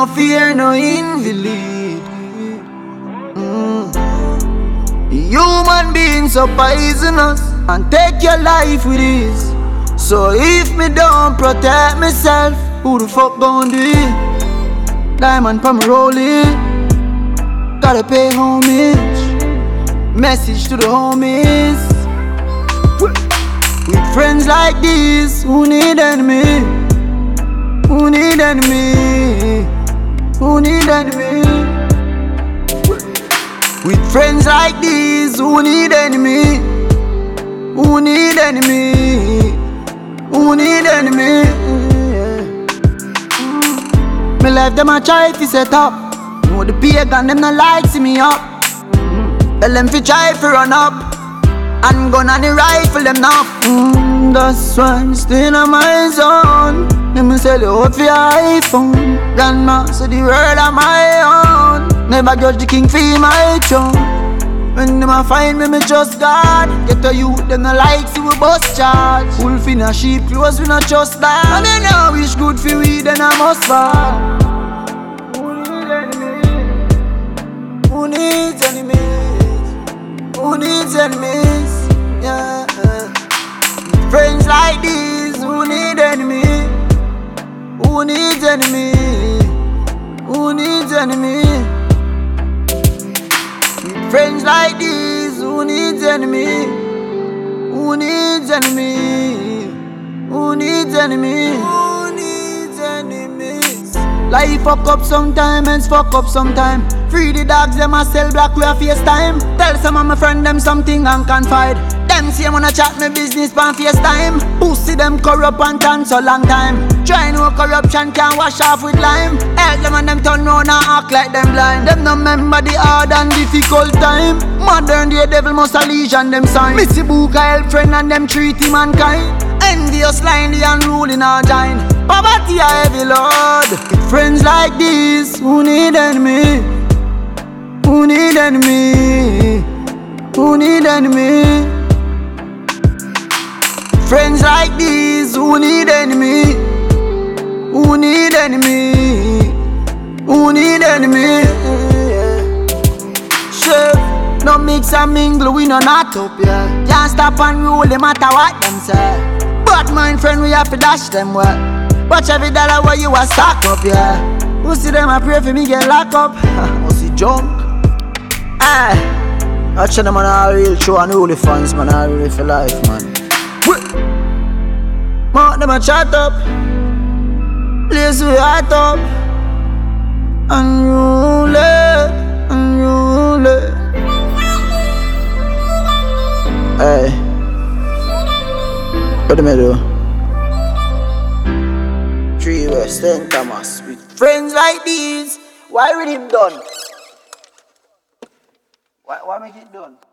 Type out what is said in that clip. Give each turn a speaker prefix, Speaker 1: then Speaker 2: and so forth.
Speaker 1: no fear, no invalid. Human beings are poisonous and take your life with ease. So if me don't protect myself, who the fuck gon' do it? Diamond from rolling, gotta pay homage. Message to the homies. With friends like these, who need enemy? Who need enemy? Who need enemy? With friends like these, who need enemy? Who need enemy? Who need enemy? Me life them a try fi set up. Know the pagan them not like see me up. Tell them fi try fi run up. And gun and the rifle them now. That's why I'm still in my zone. Let me sell you out for your iPhone. Grandma, so the world am my own. Never judge the king for my throne. When them a find me, me trust God. Get a youth, them no like see we bust charge. Wolf in a sheep clothes, we not trust that. And they know wish good for we, then I must fall. Who needs enemies? Who needs enemies? Who needs enemies? Yeah. Friends like these, who need enemy? Who needs enemy? Who needs enemy? Friends like these, who needs enemy? Who needs enemy? Who needs enemy? Who needs enemies? Life fuck up sometime, ends fuck up sometime. Free the dogs, them a sell black, we a FaceTime. Tell some of my friend them something and confide. Them say wanna chat me business pan FaceTime. Pussy them corrupt and dance so long time. Try no corruption can wash off with lime. Help them and them turn round and act like them blind. Them no remember the hard and difficult time. Modern day devil must a legion them sign. Missy Book a help friend and them treat him mankind. Envious line the unruly now join. Poverty a heavy load. Friends like these, who need enemy? Who need enemy? Who need enemy? Friends like these, who need enemy? Who need enemy? Who need enemy? Chef, no mix and mingle, we no not up, yeah. Can't stop and roll, no matter what them say. Bad mind friend, we have to dash them well. Watch every dollar where you a stack up, yeah. Who see them, I pray for me get locked up. Who see junk? Watch them on a real show and holy fans, man, I really for life, man. Mark them a chat up, place we heart up, unruly, unruly. Hey, what do I do? 3 West, St. Thomas. With friends like these, why with him done? Why make it done?